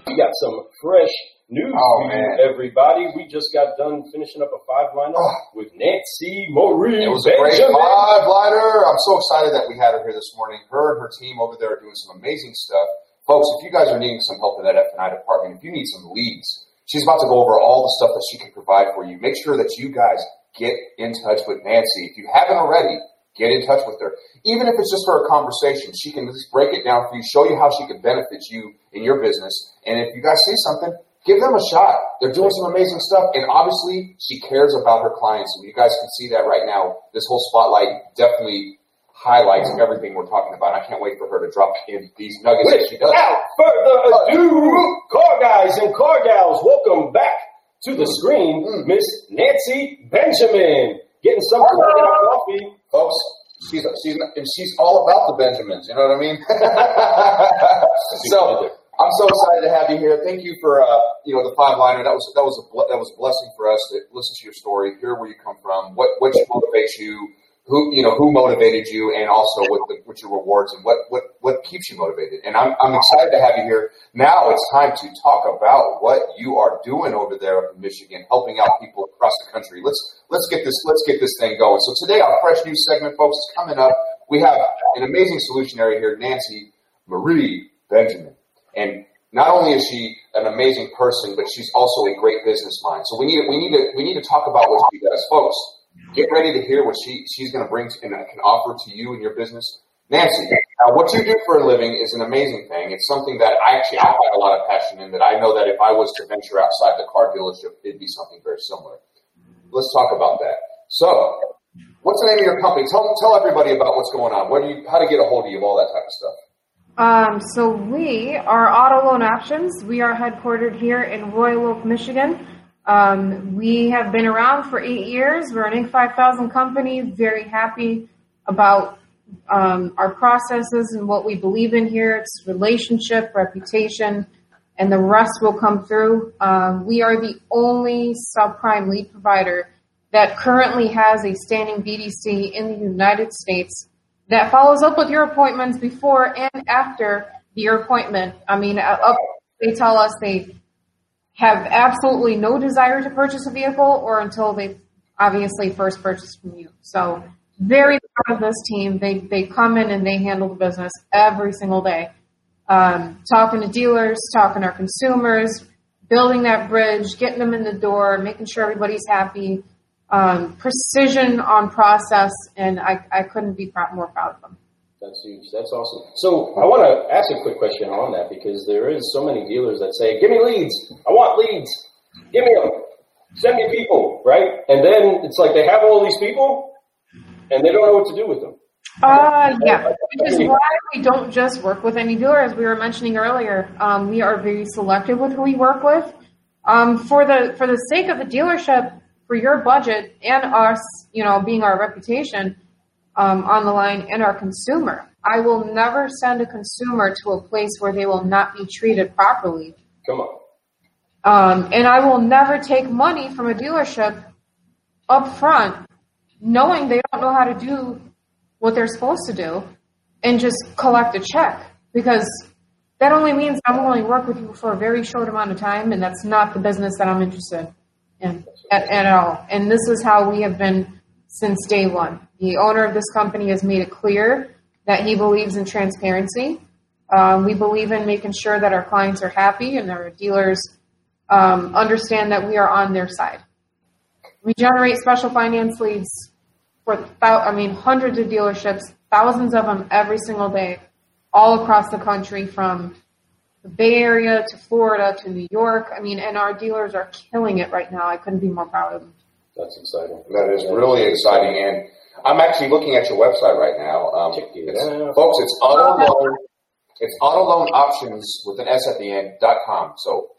We got some fresh news for you, everybody. We just got done finishing up a 5-liner with Nancy Marie. It was a great 5-liner. I'm so excited that we had her here this morning. Her and her team over there are doing some amazing stuff. Folks, if you guys are needing some help in that F&I department, if you need some leads, she's about to go over all the stuff that she can provide for you. Make sure that you guys get in touch with Nancy. If you haven't already, get in touch with her. Even if it's just for a conversation, she can just break it down for you, show you how she can benefit you in your business. And if you guys see something, give them a shot. They're doing some amazing stuff. And obviously, she cares about her clients. And you guys can see that right now. This whole spotlight definitely highlights everything we're talking about. I can't wait for her to drop in these nuggets that she does. Without further ado, car guys and car gals, welcome back to the screen, Miss Nancy Benjamin. Getting some coffee. Folks, she's all about the Benjamins, you know what I mean? So I'm so excited to have you here. Thank you for the 5-liner. That was a blessing for us to listen to your story, hear where you come from, what motivates you, who motivated you, and also what your rewards and what keeps you motivated. And I'm excited to have you here. Now it's time to talk about what you are doing over there up in Michigan, helping out people across the country. Let's get this thing going. So today our fresh news segment, folks, is coming up. We have an amazing solutionary here, Nancy Marie Benjamin. And not only is she an amazing person, but she's also a great business mind. So we need to talk about what she does, folks. Get ready to hear what she's going to bring and can offer to you and your business. Nancy, now what you do for a living is an amazing thing. It's something that I have a lot of passion in, that I know that if I was to venture outside the car dealership, it'd be something very similar. Let's talk about that. So, what's the name of your company? Tell everybody about what's going on. How to get a hold of you, all that type of stuff. So we are Auto Loan Options. We are headquartered here in Royal Oak, Michigan. We have been around for 8 years. We're an Inc. 5000 company. Very happy about our processes and what we believe in here. It's relationship, reputation, and the rest will come through. We are the only subprime lead provider that currently has a standing BDC in the United States that follows up with your appointments before and after your appointment. I mean, they tell us they have absolutely no desire to purchase a vehicle or until they obviously first purchased from you. So very proud of this team. They come in and they handle the business every single day. Talking to dealers, talking to our consumers, building that bridge, getting them in the door, making sure everybody's happy, precision on process, and I couldn't be more proud of them. That's huge. That's awesome. So I want to ask a quick question on that, because there is so many dealers that say, give me leads. I want leads. Give me them. Send me people, right? And then it's like they have all these people, and they don't know what to do with them. Yeah, which is why we don't just work with any dealer, as we were mentioning earlier. We are very selective with who we work with. For the sake of the dealership, for your budget, and us, being our reputation on the line, and our consumer, I will never send a consumer to a place where they will not be treated properly. Come on. And I will never take money from a dealership up front, knowing they don't know how to do what they're supposed to do, and just collect a check, because that only means I'm willing to work with you for a very short amount of time, and that's not the business that I'm interested in at all. And this is how we have been since day one. The owner of this company has made it clear that he believes in transparency. We believe in making sure that our clients are happy and our dealers understand that we are on their side. We generate special finance leads for hundreds of dealerships, thousands of them every single day, all across the country, from the Bay Area to Florida to New York. And our dealers are killing it right now. I couldn't be more proud of them. That's exciting. That is really exciting. And I'm actually looking at your website right now. Folks, it's Auto Loan. It's Auto Loan Options with an S at the end, .com. So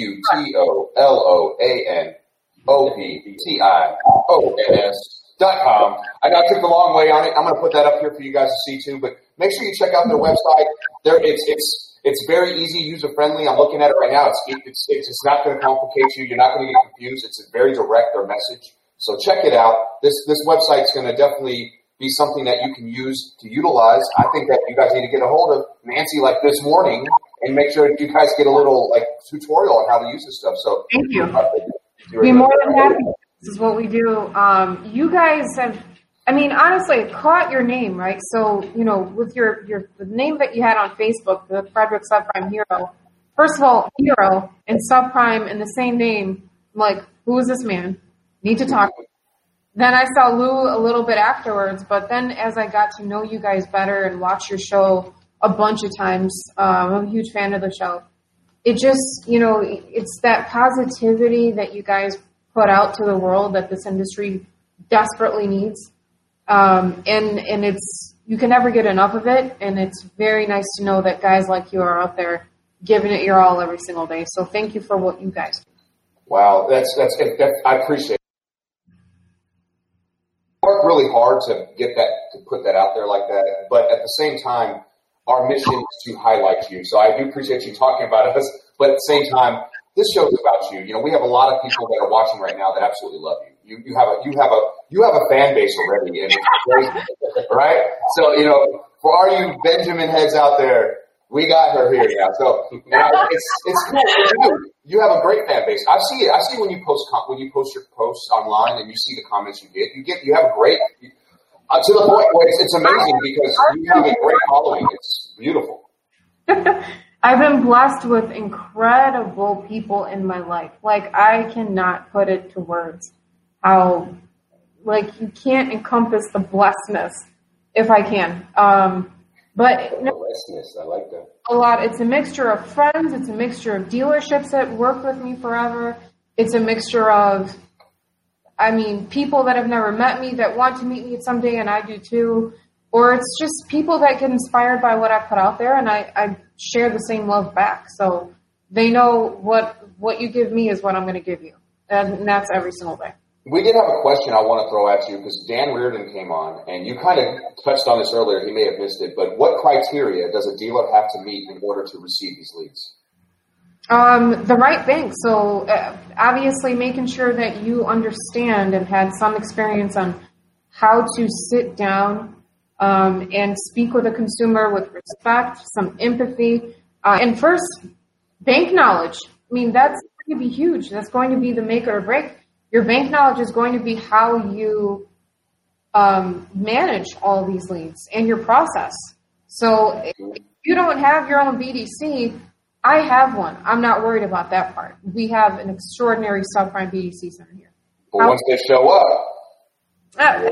AUTOLOANOPTIONS.com. I took the long way on it. I'm going to put that up here for you guys to see too. But make sure you check out their website. It's very easy, user friendly. I'm looking at it right now. It's not going to complicate you. You're not going to get confused. It's very direct, their message. So check it out. This website's going to definitely be something that you can use to utilize. I think that you guys need to get a hold of Nancy like this morning and make sure that you guys get a little like tutorial on how to use this stuff. So thank you. Be more than happy. This is what we do. You guys have, I mean, honestly, it caught your name, right? So, with the name that you had on Facebook, the Frederick Subprime Hero. First of all, Hero and Subprime in the same name. I'm like, who is this man? Need to talk. Then I saw Lou a little bit afterwards, but then as I got to know you guys better and watch your show a bunch of times, I'm a huge fan of the show. It just, it's that positivity that you guys put out to the world that this industry desperately needs. And it's, you can never get enough of it. And it's very nice to know that guys like you are out there giving it your all every single day. So thank you for what you guys do. Wow. I appreciate it. Work really hard to put that out there like that. But at the same time, our mission is to highlight you. So I do appreciate you talking about us. But at the same time, this show is about you. We have a lot of people that are watching right now that absolutely love you. You have a fan base already, and it's crazy, right? So for all you Benjamin heads out there, we got her here now. So it's cool. You have a great fan base. I see it. I see when you post your posts online and you see the comments you get. You have a great to the point where it's amazing because you have a great following. It's beautiful. I've been blessed with incredible people in my life. Like, I cannot put it to words how, like, you can't encompass the blessedness if I can. But blessedness, I like that. A lot. It's a mixture of friends. It's a mixture of dealerships that work with me forever. It's a mixture of, people that have never met me that want to meet me someday, and I do too. Or it's just people that get inspired by what I put out there, and I share the same love back. So they know what you give me is what I'm going to give you. And that's every single day. We did have a question I want to throw at you because Dan Reardon came on, and you kind of touched on this earlier. He may have missed it, but what criteria does a dealer have to meet in order to receive these leads? The right bank. So obviously making sure that you understand and had some experience on how to sit down and speak with a consumer with respect, some empathy, and first, bank knowledge. That's going to be huge. That's going to be the make or break. Your bank knowledge is going to be how you manage all these leads and your process. So if you don't have your own BDC, I have one. I'm not worried about that part. We have an extraordinary subprime BDC center here. But once they show up, but,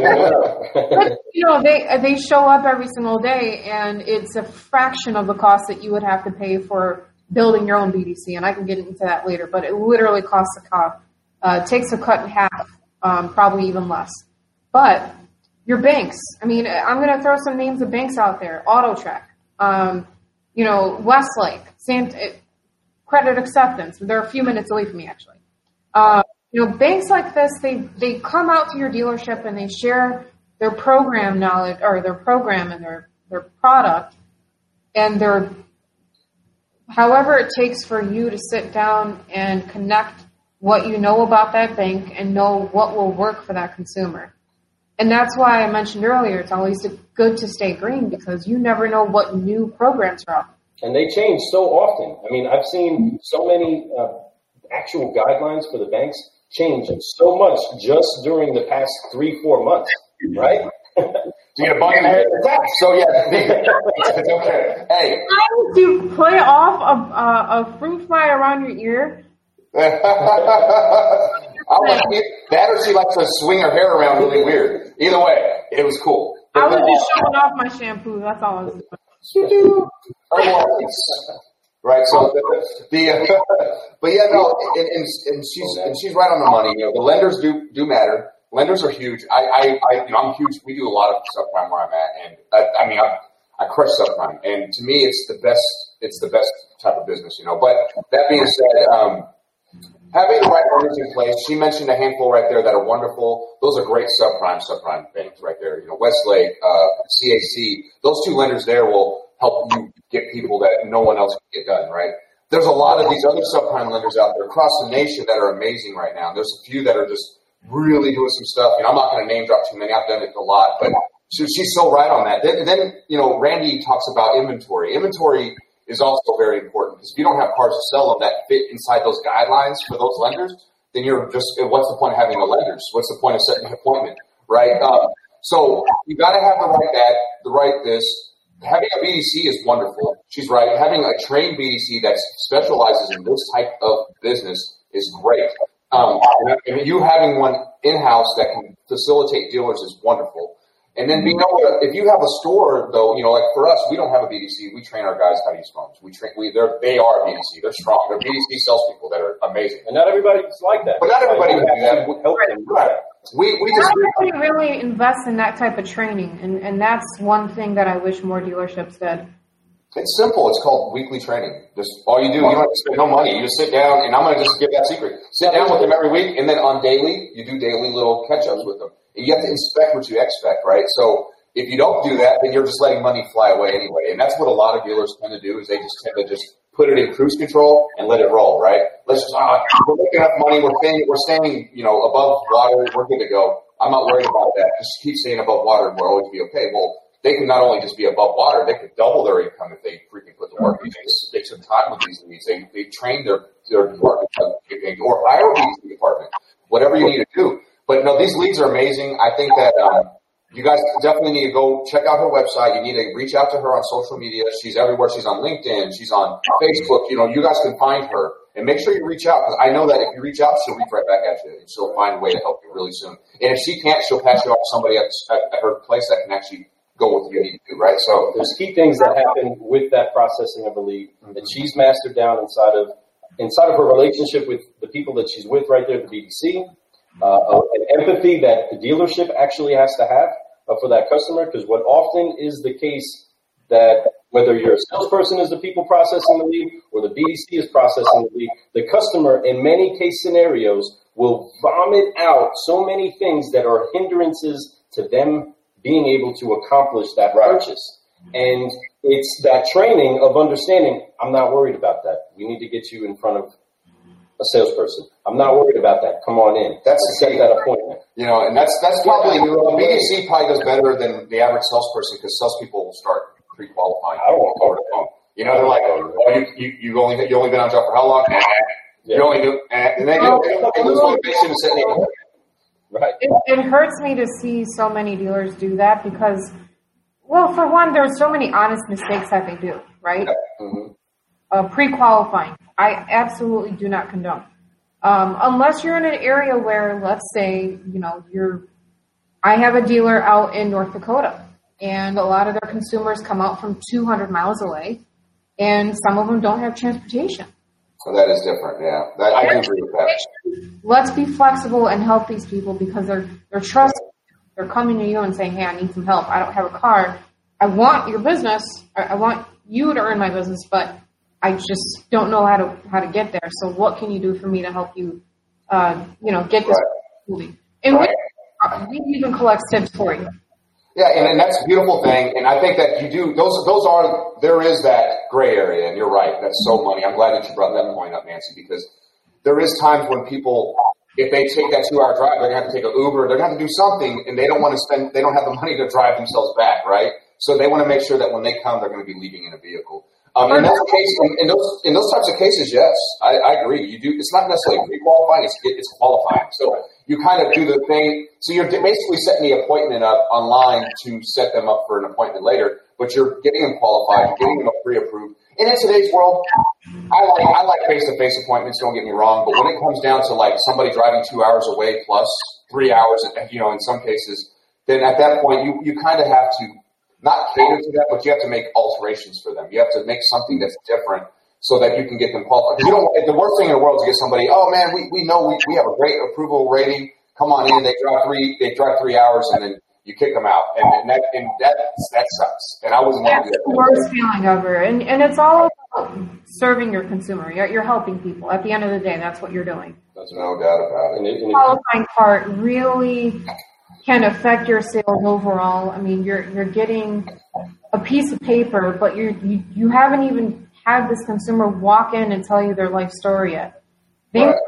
they show up every single day, and it's a fraction of the cost that you would have to pay for building your own BDC. And I can get into that later, but it literally costs takes a cut in half, probably even less. But your banks, I'm going to throw some names of banks out there. AutoTrack, Westlake, Credit Acceptance. They're a few minutes away from me, actually. Banks like this, they come out to your dealership and they share their program knowledge or their program and their product and their however it takes for you to sit down and connect what you know about that bank and know what will work for that consumer. And that's why I mentioned earlier, it's always good to stay green because you never know what new programs are out. And they change so often. I've seen so many actual guidelines for the banks change so much just during the past 3-4 months, right? You get a bump in the head. So yeah, it's okay. Hey, do you play off a fruit fly around your ear? That or she likes to swing her hair around really weird. Either way, it was cool. I was just showing off my shampoo. That's all I was doing. Right. So but yeah, no, and she's right on the money. The lenders do matter. Lenders are huge. I'm huge. We do a lot of subprime where I'm at, and I crush subprime. And to me, it's the best. It's the best type of business, But that being said, having the right lenders in place, she mentioned a handful right there that are wonderful. Those are great subprime banks right there. Westlake, CAC. Those two lenders there will help you get people that no one else can get done, right? There's a lot of these other subprime lenders out there across the nation that are amazing right now. There's a few that are just really doing some stuff. You know, I'm not going to name drop too many. I've done it a lot, but she's so right on that. Then you know, Randy talks about inventory. Inventory is also very important because if you don't have cars to sell them that fit inside those guidelines for those lenders, then you're just, what's the point of having the lenders? What's the point of setting an appointment, right? So you got to have the right this. Having a BDC is wonderful. She's right. Having a trained BDC that specializes in this type of business is great. And you having one in-house that can facilitate dealers is wonderful. And then being able to, if you have a store, though, you know, like for us, we don't have a BDC. We train our guys how to use phones. They are a BDC. They're strong. They're BDC salespeople that are amazing. And not everybody's like that. But not everybody can do that. Help them. Right. Everybody really invests in that type of training, and that's one thing that I wish more dealerships did. It's simple. It's called weekly training. Just all you do, you don't have to spend no money. You just sit down, and I'm going to just give that secret. Sit down with them every week, and then on daily, you do daily little catch-ups with them. And you have to inspect what you expect, right? So if you don't do that, then you're just letting money fly away anyway. And that's what a lot of dealers tend to do is they just tend to just put it in cruise control and let it roll, right? Let's just, we're making enough money. We're staying, you know, above water. We're good to go. I'm not worried about that. Just keep staying above water and we'll always be okay. Well, they could not only just be above water, they could double their income if they freaking put the work in. They took time with these leads. They trained their department or hire a BDC department, whatever you need to do. But no, these leads are amazing. I think that you guys definitely need to go check out her website. You need to reach out to her on social media. She's everywhere. She's on LinkedIn. She's on Facebook. You know, you guys can find her. And make sure you reach out because I know that if you reach out, she'll reach right back at you. And she'll find a way to help you really soon. And if she can't, she'll pass you off to somebody at her place that can actually go with what you need to do, right? So there's key things that happen with that processing of a lead that she's mastered down inside of her relationship with the people that she's with right there at the BDC. An empathy that the dealership actually has to have for that customer, because what often is the case that whether you're a salesperson is the people processing the lead or the BDC is processing the lead, the customer in many case scenarios will vomit out so many things that are hindrances to them being able to accomplish that purchase. And it's that training of understanding, I'm not worried about that. We need to get you in front of a salesperson. I'm not worried about that. Come on in. That's set that appointment. You know, and that's probably BDC probably does better than the average salesperson because salespeople will start pre-qualifying. I don't want to over the phone. You know, they're like, you only been on job for how long? You only do, and then they lose motivation to set the appointment. Right. It hurts me to see so many dealers do that because, well, for one, there's so many honest mistakes that they do, right? Mm-hmm. Pre-qualifying, I absolutely do not condone. Unless you're in an area where, let's say, you know, I have a dealer out in North Dakota, and a lot of their consumers come out from 200 miles away, and some of them don't have transportation. So that is different, yeah. I can agree with that. Let's be flexible and help these people because they're trusting. They're coming to you and saying, hey, I need some help. I don't have a car. I want your business. I want you to earn my business, but I just don't know how to get there. So what can you do for me to help you, get this moving? And we even collect tips for you. Yeah, and that's a beautiful thing. And I think that you do, there is that gray area, and you're right. That's so money. I'm glad that you brought that point up, Nancy, because there is times when people, if they take that 2-hour drive, they're going to have to take an Uber, they're going to have to do something, and they don't have the money to drive themselves back, right? So they want to make sure that when they come, they're going to be leaving in a vehicle. In those types of cases, yes, I agree. You do. It's not necessarily pre-qualifying; it's qualifying. So you kind of do the thing. So you're basically setting the appointment up online to set them up for an appointment later. But you're getting them qualified, you're getting them pre-approved. And in today's world, I like face-to-face appointments. Don't get me wrong, but when it comes down to like somebody driving 2 hours away plus 3 hours, in some cases, then at that point you kind of have to. Not cater to that, but you have to make alterations for them. You have to make something that's different so that you can get them qualified. Because the worst thing in the world is to get somebody, oh man, we know we have a great approval rating. Come on in. They drive 3 hours and then you kick them out, and that sucks. And I wouldn't want to do that. That's the worst feeling ever. And it's all about serving your consumer. You're helping people. At the end of the day, that's what you're doing. There's no doubt about it. The qualifying part really can affect your sales overall. I mean, you're getting a piece of paper, but you haven't even had this consumer walk in and tell you their life story yet. They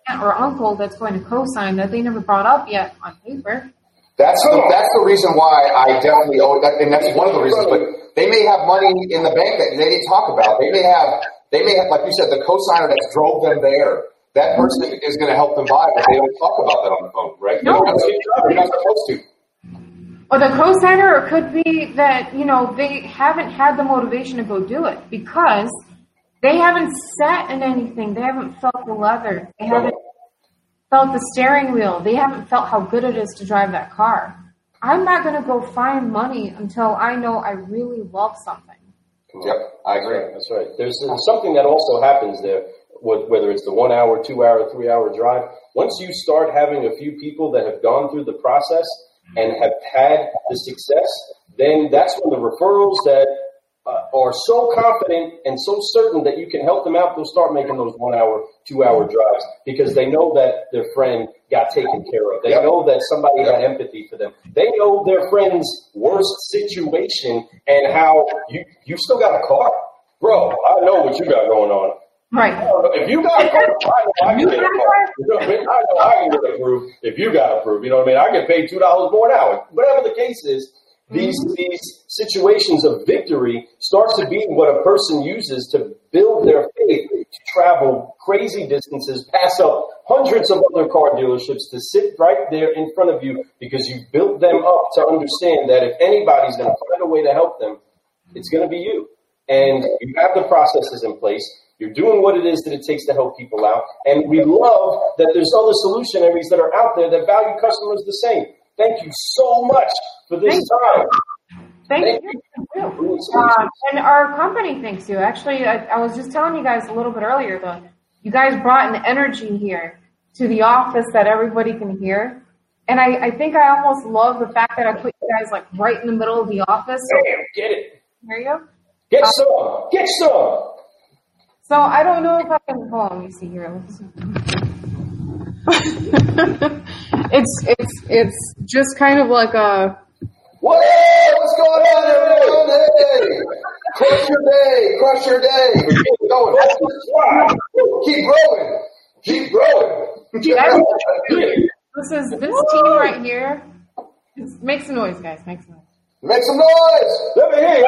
aunt or uncle that's going to co-sign that they never brought up yet on paper. That's the reason why I definitely owe that, and that's one of the reasons. But they may have money in the bank that they didn't talk about. They may have, like you said, the co-signer that drove them there. That person is going to help them buy, but they don't talk about that on the phone, right? No. You're not supposed to. Or the co-signer, or it could be that, they haven't had the motivation to go do it because they haven't sat in anything. They haven't felt the leather. They haven't felt the steering wheel. They haven't felt how good it is to drive that car. I'm not going to go find money until I know I really love something. Yep, I agree. That's right. There's something that also happens there, whether it's the 1 hour, 2 hour, 3 hour drive. Once you start having a few people that have gone through the process and have had the success, then that's when the referrals that are so confident and so certain that you can help them out, they'll start making those 1 hour, 2 hour drives because they know that their friend got taken care of. They know that somebody had empathy for them. They know their friend's worst situation and how you still got a car. Bro, I know what you got going on. Right. If you got approved, I know I can get approved. You know what I mean? I know I can get approved if you got approved. You know what I mean? I get paid $2 more an hour. Whatever the case is, these situations of victory starts to be what a person uses to build their faith, to travel crazy distances, pass up hundreds of other car dealerships to sit right there in front of you because you built them up to understand that if anybody's going to find a way to help them, it's going to be you. And you have the processes in place. You're doing what it is that it takes to help people out. And we love that there's other solutionaries that are out there that value customers the same. Thank you so much for this time. Thank you. And our company thanks you. Actually, I was just telling you guys a little bit earlier, though. You guys brought an energy here to the office that everybody can hear. And I think I almost love the fact that I put you guys like right in the middle of the office. Damn, get it. Here you go. Get some. Get some. So I don't know if I can. Hold on, let me see here. It's just kind of like a. What's going on, everyone? Hey, crush your day. Keep going. Keep growing. This team right here. Make some noise, guys. Make some noise. Make some noise. Let me hear you.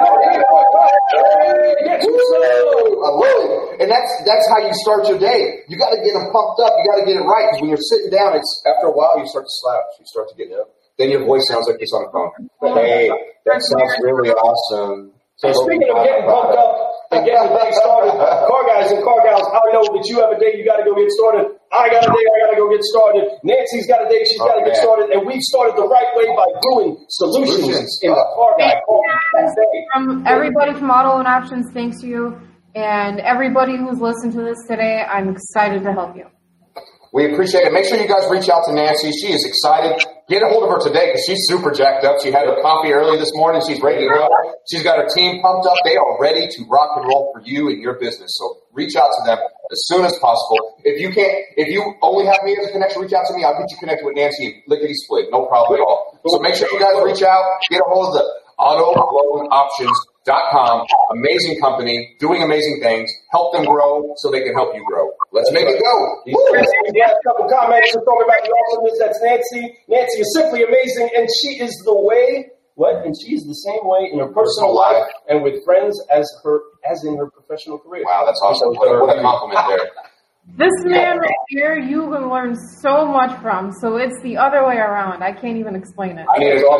I love it. And that's how you start your day. You got to get them pumped up. You got to get it right. Because when you're sitting down, it's after a while you start to slouch. You start to get up. Then your voice sounds like this on the phone. Hey, that sounds really awesome. So speaking of getting pumped up and getting the day started, car guys and car gals, I know that you have a day you got to go get started. I got a day I got to go get started. Nancy's got a day she's got to get started. And we've started the right way by doing solutions in the car guy. From everybody from Auto Loan Options, thanks you. And everybody who's listened to this today, I'm excited to help you. We appreciate it. Make sure you guys reach out to Nancy. She is excited. Get a hold of her today because she's super jacked up. She had her coffee early this morning. She's ready to go. She's got her team pumped up. They are ready to rock and roll for you and your business. So reach out to them as soon as possible. If you only have me as a connection, reach out to me. I'll get you connected with Nancy and lickety split. No problem at all. So make sure you guys reach out. Get a hold of the AutoLoanOptions.com. Amazing company, doing amazing things. Help them grow so they can help you grow. Let's make it go. We have a couple comments to talk about the awesomeness. That's Nancy. Nancy is simply amazing, and she is the way. What? And she is the same way in her personal life and with friends as in her professional career. Wow, that's awesome. What a compliment there. This man right here, you can learn so much from. So it's the other way around. I can't even explain it.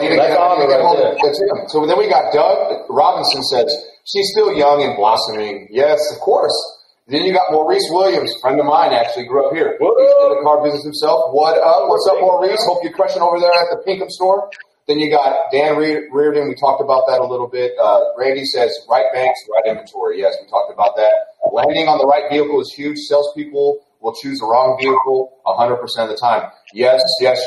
So then we got Doug Robinson says, she's still young and blossoming. Yes, of course. Then you got Maurice Williams, a friend of mine, actually grew up here. He's in the car business himself. What up? What's up, Maurice? Hope you're crushing over there at the Pinkham store. Then you got Dan Reardon. We talked about that a little bit. Randy says, right banks, right inventory. Yes, we talked about that. Landing on the right vehicle is huge. Salespeople will choose the wrong vehicle 100% of the time. Yes.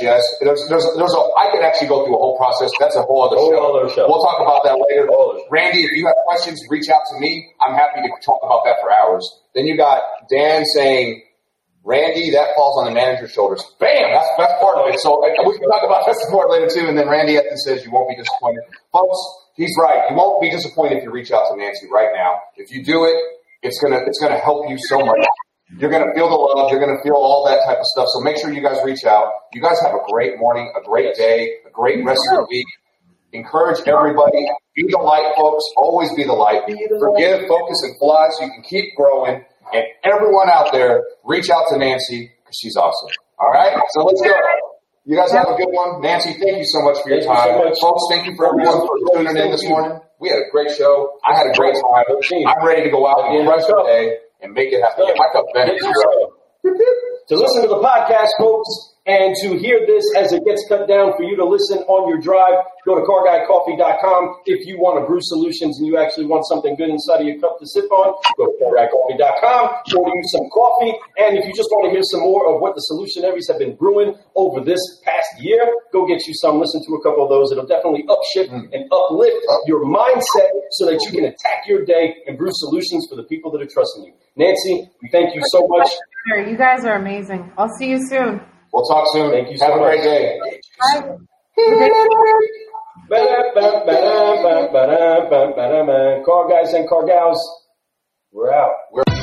I could actually go through a whole process. That's a whole other show. We'll talk about that later. Randy, if you have questions, reach out to me. I'm happy to talk about that for hours. Then you got Dan saying, Randy, that falls on the manager's shoulders. Bam! That's part of it. So we can talk about that support later too. And then Randy at the says you won't be disappointed. Folks, he's right. You won't be disappointed if you reach out to Nancy right now. If you do it, it's gonna help you so much. You're going to feel the love. You're going to feel all that type of stuff. So make sure you guys reach out. You guys have a great morning, a great day, a great rest of the week. Encourage everybody. Be the light, folks. Always be the light. Forgive, focus, and fly so you can keep growing. And everyone out there, reach out to Nancy because she's awesome. All right? So let's go. You guys have a good one. Nancy, thank you so much for your time. Folks, thank you for everyone for tuning in this morning. We had a great show. I had a great time. I'm ready to go out and crush the day and make it happen. Get my cup back. To listen to the podcast, folks, and to hear this as it gets cut down for you to listen on your drive, go to carguycoffee.com. If you want to brew solutions and you actually want something good inside of your cup to sip on, go to carguycoffee.com, order you some coffee. And if you just want to hear some more of what the Solutionaries have been brewing over this past year, go get you some. Listen to a couple of those. It'll definitely upshift and uplift your mindset so that you can attack your day and brew solutions for the people that are trusting you. Nancy, we thank you so much. You guys are amazing. I'll see you soon. We'll talk soon. Thank you so Have a great much. day. Car guys and car gals, we're out.